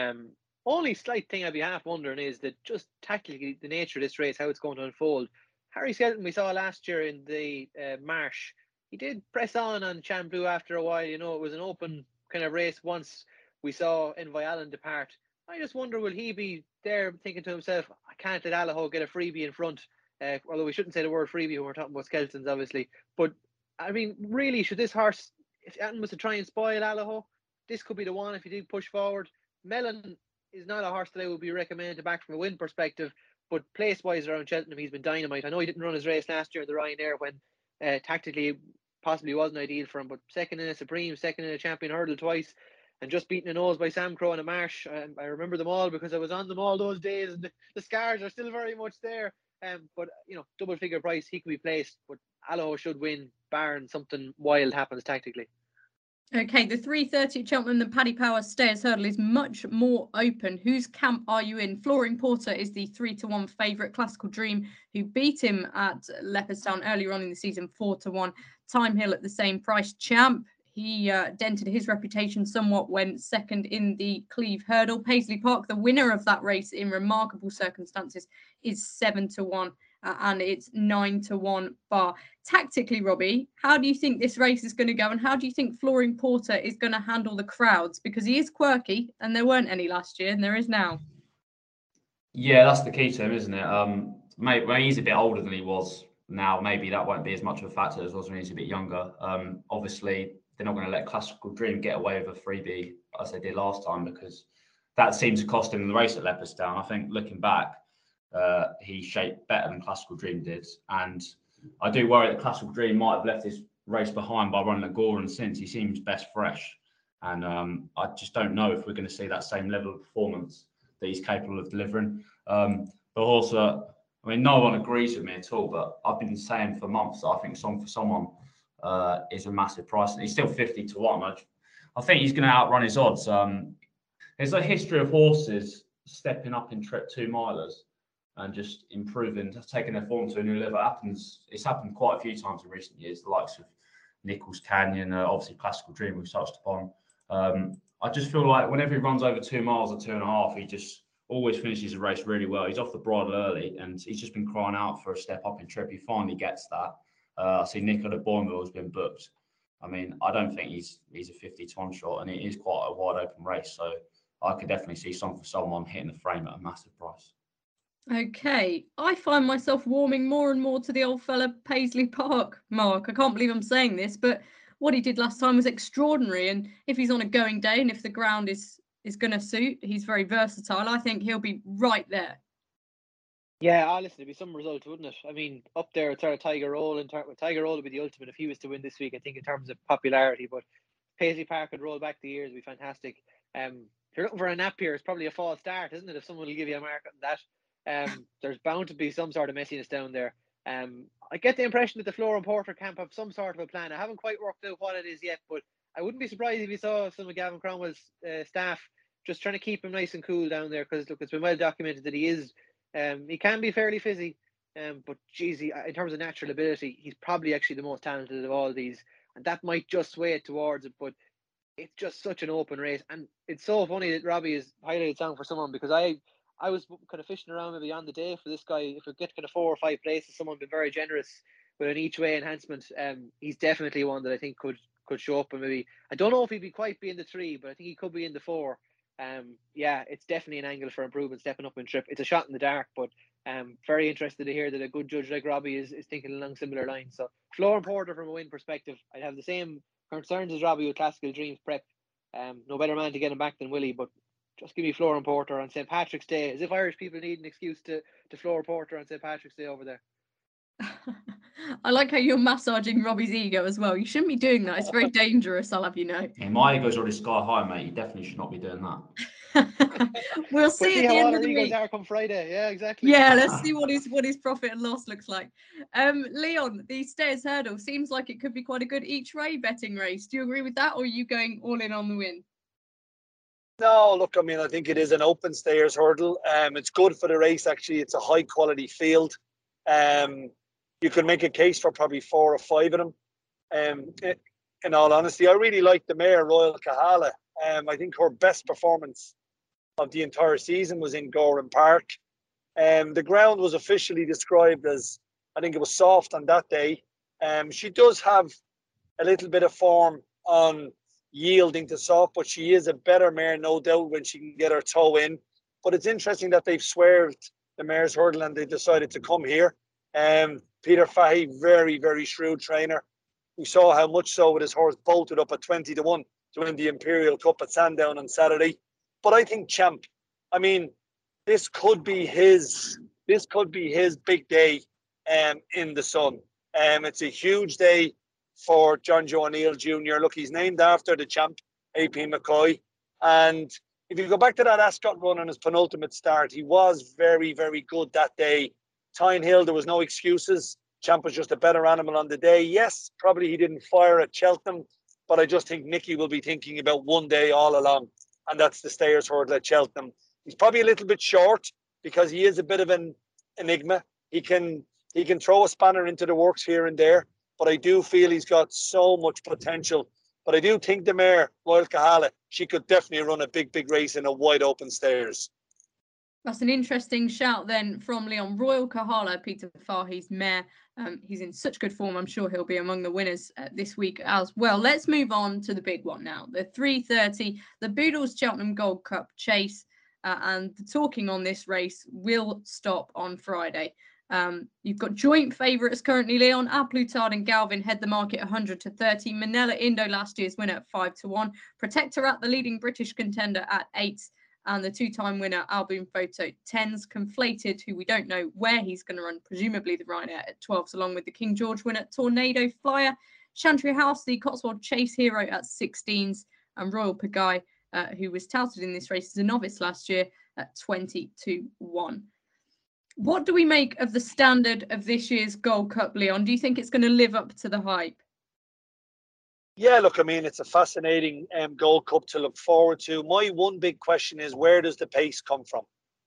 Only slight thing I'd be half wondering is that just tactically the nature of this race, how it's going to unfold. Harry Skelton, we saw last year in the Marsh, he did press on Chamblou after a while. It was an open kind of race once we saw Envoy Allen depart. I just wonder, will he be there thinking to himself, I can't let Allaho get a freebie in front, although we shouldn't say the word freebie when we're talking about Skeltons, obviously. But, I mean, really, should this horse, if Allen was to try and spoil Allaho, this could be the one if he did push forward. Mellon is not a horse that I would be recommended to back from a win perspective, but place-wise around Cheltenham, he's been dynamite. I know he didn't run his race last year in the Ryanair when tactically possibly wasn't ideal for him, but second in a Supreme, second in a Champion Hurdle twice, and just beaten a nose by Sam Crow in a Marsh. I remember them all because I was on them all those days, and the scars are still very much there. But, double figure price, he could be placed, but Allaho should win, barring something wild happens tactically. Okay, the 3:30 at Cheltenham, the Paddy Power Stayers Hurdle is much more open. Whose camp are you in? Flooring Porter is the 3-1 favourite. Classical Dream, who beat him at Leopardstown earlier on in the season, 4-1. Time Hill at the same price. Champ, he dented his reputation somewhat when second in the Cleve Hurdle. Paisley Park, the winner of that race in remarkable circumstances, is 7-1. And it's 9-1 bar. Tactically, Robbie, how do you think this race is going to go, and how do you think Flooring Porter is going to handle the crowds? Because he is quirky, and there weren't any last year, and there is now. Yeah, that's the key to him, isn't it? Maybe when he's a bit older than he was now, maybe that won't be as much of a factor as was when he's a bit younger. Obviously, they're not going to let Classical Dream get away with a freebie as they did last time, because that seemed to cost him the race at Leopardstown. I think looking back, he shaped better than Classical Dream did, and I do worry that Classical Dream might have left his race behind by running at Goran since he seems best fresh, and I just don't know if we're going to see that same level of performance that he's capable of delivering. But also, I mean, no one agrees with me at all, but I've been saying for months that I think Song for Someone is a massive price, and he's still 50-1. I think he's going to outrun his odds. There's a history of horses stepping up in Trek 2-milers and just improving, just taking their form to a new level. It's happened quite a few times in recent years, the likes of Nichols Canyon, obviously Classical Dream we've touched upon. I just feel like whenever he runs over 2 miles or 2.5, he just always finishes the race really well. He's off the bridle early, and he's just been crying out for a step up in trip. He finally gets that. I see Nicola Bourneville has been booked. I mean, I don't think he's a 50-1 shot, and it is quite a wide open race. So I could definitely see Song for Someone hitting the frame at a massive price. Okay, I find myself warming more and more to the old fella Paisley Park, Mark. I can't believe I'm saying this, but what he did last time was extraordinary. And if he's on a going day, and if the ground is going to suit, he's very versatile. I think he'll be right there. Yeah, listen, it'd be some result, wouldn't it? I mean, up there, it's sort of Tiger Roll. Tiger Roll would be the ultimate if he was to win this week, I think, in terms of popularity. But Paisley Park would roll back the years, would be fantastic. If you're looking for a nap here, it's probably a false start, isn't it? If someone will give you a mark on that. There's bound to be some sort of messiness down there. I get the impression that the Flooring Porter camp have some sort of a plan. I haven't quite worked out what it is yet, but I wouldn't be surprised if you saw some of Gavin Cromwell's staff just trying to keep him nice and cool down there, because look, it's been well documented that he can be fairly fizzy, but geez, in terms of natural ability, he's probably actually the most talented of all these, and that might just sway it towards it. But it's just such an open race, and it's so funny that Robbie has highlighted Song for Someone, because I was kind of fishing around maybe on the day for this guy. If we get kind of 4 or 5 places, someone been very generous with an each way enhancement. He's definitely one that I think could show up, and maybe, I don't know if he'd be quite be in the 3, but I think he could be in the 4. Yeah, it's definitely an angle for improvement, stepping up in trip. It's a shot in the dark, but very interested to hear that a good judge like Robbie is thinking along similar lines. So Flooring Porter, from a win perspective, I'd have the same concerns as Robbie with Classical Dreams prep. No better man to get him back than Willie, but just give me Flooring Porter on St. Patrick's Day, as if Irish people need an excuse to floor Porter on St. Patrick's Day over there. I like how you're massaging Robbie's ego as well. You shouldn't be doing that. It's very dangerous, I'll have you know. Yeah, my ego's already sky high, mate. You definitely should not be doing that. We'll see at the end of the week. Are come Friday. Yeah, exactly. Yeah, let's see what his profit and loss looks like. Leon, the Stayers Hurdle seems like it could be quite a good each way betting race. Do you agree with that, or are you going all in on the win? No, look, I mean, I think it is an open Stayers Hurdle. It's good for the race, actually. It's a high quality field. You can make a case for probably 4 or 5 of them. In all honesty, I really like the mare, Royal Kahala. I think her best performance of the entire season was in Goran Park. The ground was officially described as, I think it was soft on that day. She does have a little bit of form on yielding to soft, but she is a better mare, no doubt, when she can get her toe in. But it's interesting that they've swerved the Mares Hurdle and they decided to come here. Peter Fahey, very, very shrewd trainer. We saw how much so with his horse bolted up at 20-1 to win the Imperial Cup at Sandown on Saturday. But I think Champ, I mean, this could be his big day in the sun. It's a huge day for John Joe O'Neill Jr. Look, he's named after the champ, AP McCoy. And if you go back to that Ascot run on his penultimate start, he was very, very good that day. Tyne Hill, there was no excuses. Champ was just a better animal on the day. Yes, probably he didn't fire at Cheltenham, but I just think Nicky will be thinking about one day all along, and that's the Stayers hurdle at Cheltenham. He's probably a little bit short because he is a bit of an enigma. He can throw a spanner into the works here and there, but I do feel he's got so much potential. But I do think the mare, Royal Kahala, she could definitely run a big race in a wide open Stayers. That's an interesting shout then from Leon. Royal Kahala, Peter Fahey's mare. He's in such good form. I'm sure he'll be among the winners this week as well. Let's move on to the big one now. The 3:30, the Boodles Cheltenham Gold Cup Chase. And the talking on this race will stop on Friday. You've got joint favourites currently, Leon. A Plus Tard and Galvin head the market 100-30. Minella Indo, last year's winner, at 5-1. Protectorat, the leading British contender, at 8. And the two-time winner, Album Photo, 10s. Conflated, who we don't know where he's going to run, presumably the Ryanair, at 12s, along with the King George winner, Tornado Flyer. Chantry House, the Cotswold Chase hero, at 16s. And Royal Pagaille, who was touted in this race as a novice last year, at 20-1. What do we make of the standard of this year's Gold Cup, Leon? Do you think it's going to live up to the hype? Yeah, look, I mean, it's a fascinating Gold Cup to look forward to. My one big question is, where does the pace come from?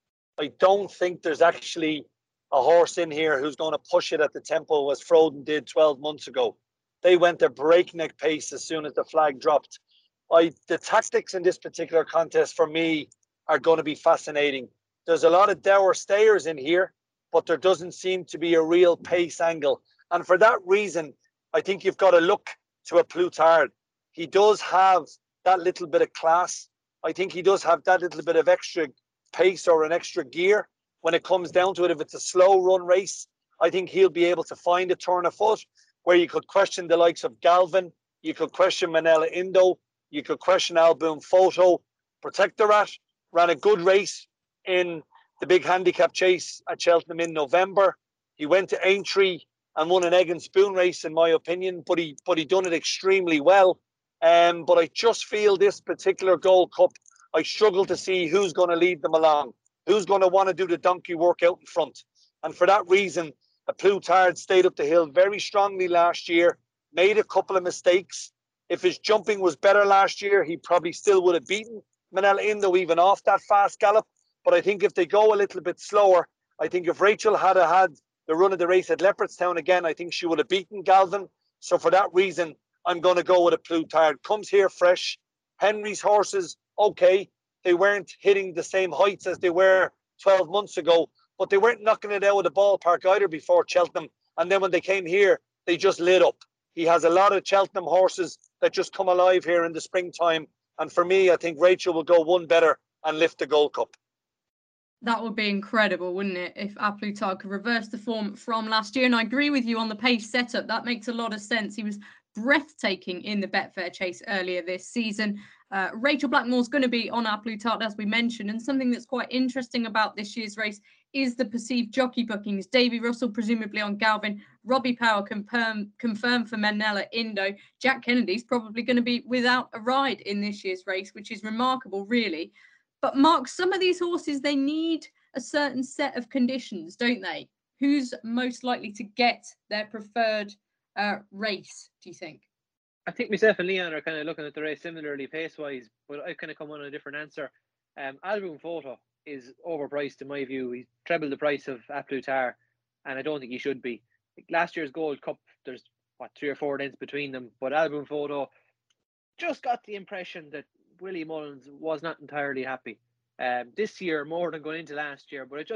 I don't think there's actually a horse in here who's going to push it at the tempo as Frodon did 12 months ago. They went a breakneck pace as soon as the flag dropped. The tactics in this particular contest for me are going to be fascinating. There's a lot of dour stayers in here, but there doesn't seem to be a real pace angle. And for that reason, I think you've got to look to A Plus Tard. He does have that little bit of class. I think he does have that little bit of extra pace or an extra gear when it comes down to it. If it's a slow run race, I think he'll be able to find a turn of foot where you could question the likes of Galvin, you could question Minella Indo, you could question Album Photo. Protectorat ran a good race in the big handicap chase at Cheltenham in November. He went to Aintree and won an egg and spoon race, in my opinion, but he done it extremely well. But I just feel this particular Gold Cup, I struggle to see who's going to lead them along, who's going to want to do the donkey work out in front. And for that reason, A Plus Tard stayed up the hill very strongly last year, made a couple of mistakes. If his jumping was better last year, he probably still would have beaten Minella Indo even off that fast gallop. But I think if they go a little bit slower, I think if Rachel had the run of the race at Leopardstown again, I think she would have beaten Galvin. So for that reason, I'm going to go with A Plus Tard. Comes here fresh. Henry's horses, okay, they weren't hitting the same heights as they were 12 months ago, but they weren't knocking it out of the ballpark either before Cheltenham. And then when they came here, they just lit up. He has a lot of Cheltenham horses that just come alive here in the springtime. And for me, I think Rachel will go one better and lift the Gold Cup. That would be incredible, wouldn't it, if A Plus Tard could reverse the form from last year? And I agree with you on the pace setup. That makes a lot of sense. He was breathtaking in the Betfair Chase earlier this season. Rachel Blackmore's going to be on A Plus Tard, as we mentioned. And something that's quite interesting about this year's race is the perceived jockey bookings. Davy Russell, presumably on Galvin. Robbie Power confirmed for Minella Indo. Jack Kennedy's probably going to be without a ride in this year's race, which is remarkable, really. But Mark, some of these horses, they need a certain set of conditions, don't they? Who's most likely to get their preferred race, do you think? I think myself and Leon are kind of looking at the race similarly pace-wise, but I've kind of come on a different answer. Album Photo is overpriced in my view. He's trebled the price of A Plus Tard, and I don't think he should be. Like last year's Gold Cup, there's 3 or 4 dents between them, but Album Photo just got the impression that Willie Mullins was not entirely happy this year, more than going into last year. But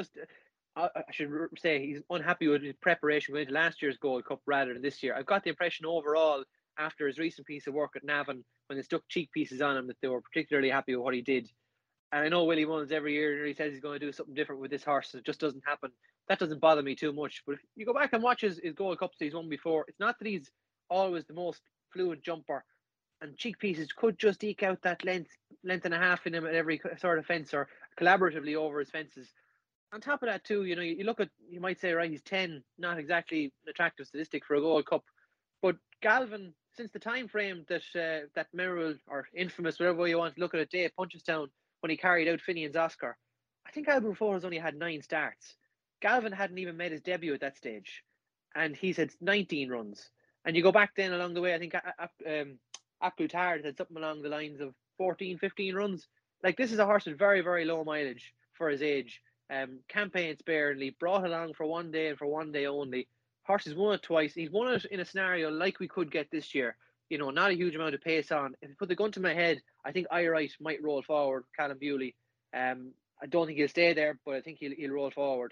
I should say he's unhappy with his preparation going into last year's Gold Cup rather than this year. I've got the impression overall, after his recent piece of work at Navan, when they stuck cheek pieces on him, that they were particularly happy with what he did. And I know Willie Mullins every year he says he's going to do something different with this horse, and it just doesn't happen. That doesn't bother me too much. But if you go back and watch his Gold Cups he's won before, it's not that he's always the most fluid jumper, and cheek pieces could just eke out that length and a half in him at every sort of fence, or collaboratively over his fences. On top of that too, you look at, you might say, right, he's 10, not exactly an attractive statistic for a Gold Cup, but Galvin, since the time frame that memorable or infamous, whatever way you want to look at it, day at Punchestown, when he carried out Finian's Oscar, I think Album Photo has only had 9 starts. Galvin hadn't even made his debut at that stage, and he's had 19 runs. And you go back then along the way, I think at Plutard had something along the lines of 14, 15 runs. Like, this is a horse with very, very low mileage for his age. Campaigns sparingly, brought along for one day and for one day only. Horse has won it twice. He's won it in a scenario like we could get this year. Not a huge amount of pace on. If you put the gun to my head, I think Iright might roll forward, Callum Bewley. I don't think he'll stay there, but I think he'll roll forward.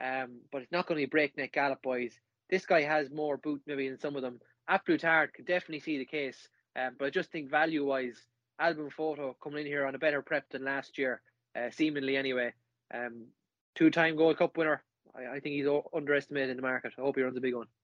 But it's not going to be breakneck gallop, boys. This guy has more boot maybe than some of them. At Plutard could definitely see the case. But I just think value-wise, Album Photo coming in here on a better prep than last year, seemingly anyway. Two-time Gold Cup winner. I think he's underestimated in the market. I hope he runs a big one.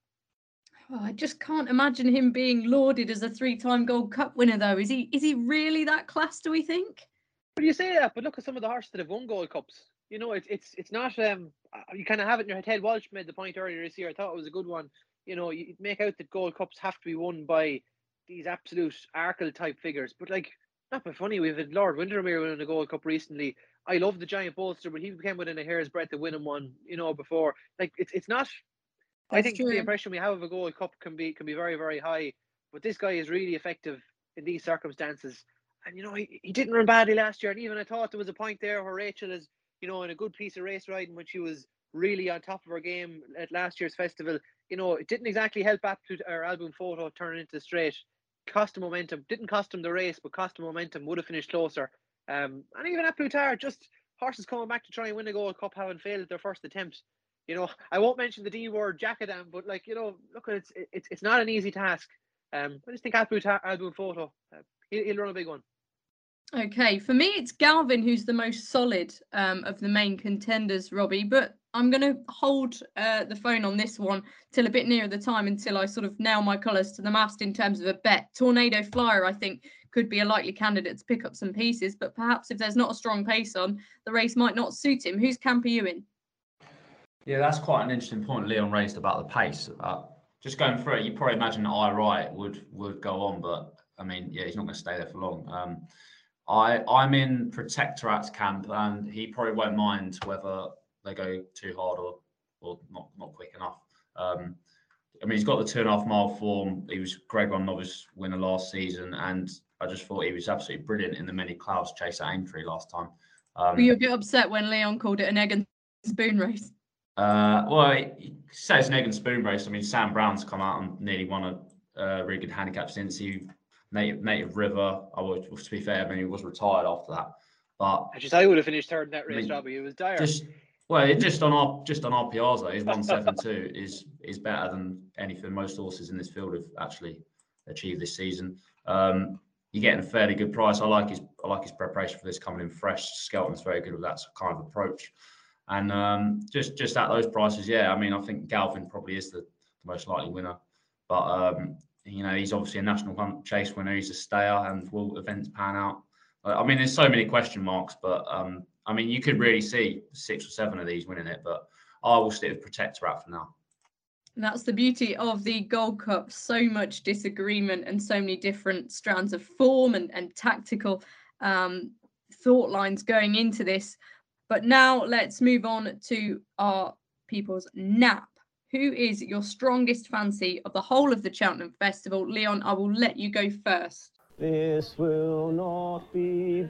Oh, I just can't imagine him being lauded as a 3-time Gold Cup winner, though. Is he really that class, do we think? But you say that, but look at some of the horses that have won Gold Cups. It's not. You kind of have it in your head. Walsh made the point earlier this year. I thought it was a good one. You make out that Gold Cups have to be won by these absolute Arkle type figures. But like, not be funny. We've had Lord Windermere winning the Gold Cup recently. I love the Giant Bolster, but he became within a hair's breadth of winning one. before. Like, it's not. I think the impression we have of a Gold Cup can be very, very high. But this guy is really effective in these circumstances. And he didn't run badly last year. And even I thought there was a point there where Rachel is, in a good piece of race riding when she was really on top of her game at last year's festival. It didn't exactly help our Album Photo turn into straight. Cost him momentum. Didn't cost him the race, but cost him momentum. Would have finished closer. And even at Plutard, just horses coming back to try and win a Gold Cup having failed at their first attempt. I won't mention the D word, Jackadam, but look, it's not an easy task. I just think at Plutard, Album Photo, he'll run a big one. Okay, for me, it's Galvin who's the most solid of the main contenders, Robbie. But I'm going to hold the phone on this one till a bit nearer the time until I sort of nail my colours to the mast in terms of a bet. Tornado Flyer, I think, could be a likely candidate to pick up some pieces. But perhaps if there's not a strong pace on, the race might not suit him. Whose camp are you in? Yeah, that's quite an interesting point Leon raised about the pace. Just going through it, you probably imagine that Iright would go on, but I mean, yeah, he's not going to stay there for long. I'm in Protectorat's camp, and he probably won't mind whether they go too hard or not quick enough. I mean, he's got the 2.5 mile form. He was Grade 1 novice winner last season, and I just thought he was absolutely brilliant in the Many Clouds chase at Aintree last time. Were you a bit upset when Leon called it an egg and spoon race? Well, he says an egg and spoon race. I mean, Sam Brown's come out and nearly won a really good handicap since he. Native River. To be fair, I mean, he was retired after that. But I would have finished third in that race, Robbie. It was dire. Just on our Piazza, his 172 is better than anything most horses in this field have actually achieved this season. You're getting a fairly good price. I like his preparation for this coming in fresh. Skelton's very good with that kind of approach. And just at those prices, yeah. I mean, I think Galvin probably is the most likely winner, but. He's obviously a national chase winner. He's a stayer, and will events pan out? I mean, there's so many question marks, but I mean, you could really see 6 or 7 of these winning it. But I will stick with Protectorat for now. And that's the beauty of the Gold Cup. So much disagreement and so many different strands of form and tactical thought lines going into this. But now let's move on to our people's nap. Who is your strongest fancy of the whole of the Cheltenham Festival? Leon, I will let you go first. This will not be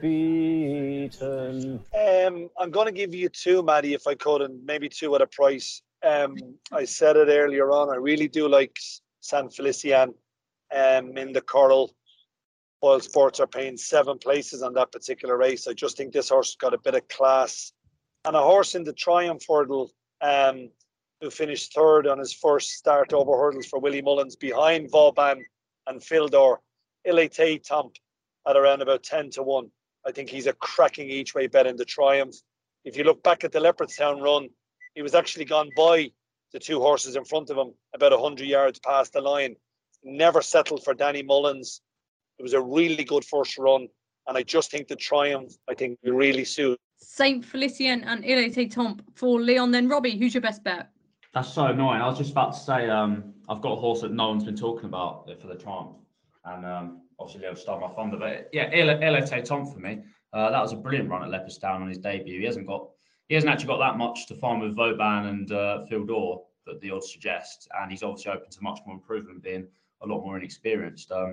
beaten. I'm going to give you 2, Maddie, if I could, and maybe 2 at a price. I said it earlier on. I really do like San Felician in the Coral. Boyle Sports are paying 7 places on that particular race. I just think this horse has got a bit of class. And a horse in the Triumph Hurdle, who finished 3rd on his first start over hurdles for Willie Mullins behind Vauban and Fildor, Ilete Tomp at around about 10-1. I think he's a cracking each way bet in the Triumph. If you look back at the Leopardstown run, he was actually gone by the 2 horses in front of him about 100 yards past the line. Never settled for Danny Mullins. It was a really good first run, and I just think the Triumph, will really suit. Saint Felicien and Ilete Tomp for Leon. Then Robbie, who's your best bet? That's so annoying. I was just about to say, I've got a horse that no one's been talking about for the Triumph, and obviously Leo stole my thunder. But yeah, Ilete Tomp for me. That was a brilliant run at Leopardstown on his debut. He hasn't actually got that much to find with Vauban and Fildor that the odds suggest, and he's obviously open to much more improvement, being a lot more inexperienced.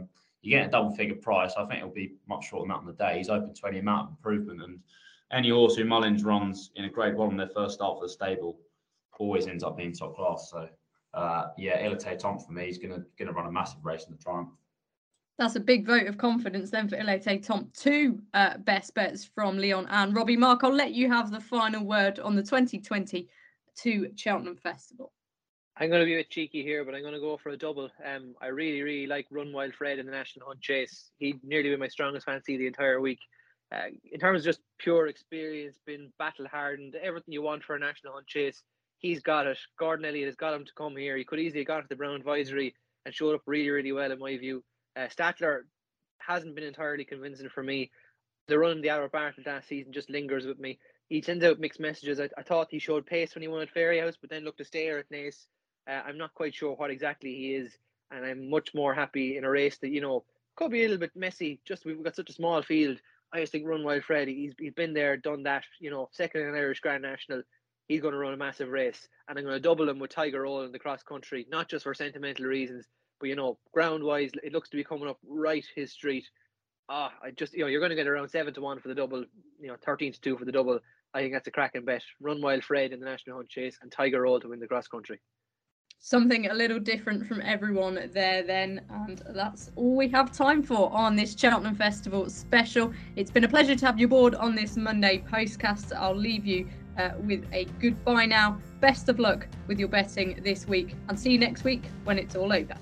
you get a double-figure price. I think it'll be much shorter than that on the day. He's open to any amount of improvement, and any horse who Mullins runs in a Grade 1 on their first start for the stable always ends up being top class. So, Ilate Tom for me, he's going to run a massive race in the Triumph. That's a big vote of confidence then for Ilate Tom. 2 best bets from Leon and Robbie. Mark, I'll let you have the final word on the 2022 Cheltenham Festival. I'm going to be a bit cheeky here, but I'm going to go for a double. I really, really like Run Wild Fred in the National Hunt Chase. He'd nearly been my strongest fancy the entire week. In terms of just pure experience, been battle hardened, everything you want for a National Hunt Chase, he's got it. Gordon Elliott has got him to come here. He could easily have got to the Brown Advisory and showed up really, really well in my view. Statler hasn't been entirely convincing for me. The run of the Albert Bartlett last season just lingers with me. He sends out mixed messages. I thought he showed pace when he won at Fairyhouse, but then looked to stare at Naas. I'm not quite sure what exactly he is, and I'm much more happy in a race that, could be a little bit messy. Just we've got such a small field. I just think Run Wild Fred, he's been there, done that, second in an Irish Grand National. He's going to run a massive race, and I'm going to double him with Tiger Roll in the cross country, not just for sentimental reasons, but ground wise, it looks to be coming up right his street. You're going to get around 7-1 for the double, 13-2 for the double. I think that's a cracking bet. Run Wild Fred in the National Hunt Chase and Tiger Roll to win the cross country. Something a little different from everyone there then, and that's all we have time for on this Cheltenham Festival special. It's been a pleasure to have you aboard on this Monday postcast. I'll leave you with a goodbye now. Best of luck with your betting this week, and see you next week when it's all over.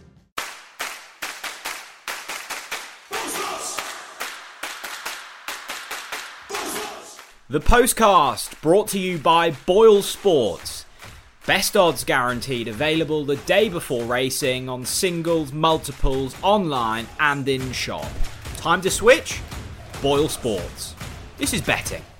The Postcast, brought to you by Boyle Sports. Best odds guaranteed, available the day before racing on singles, multiples, online and in shop. Time to switch? Boyle Sports. This is betting.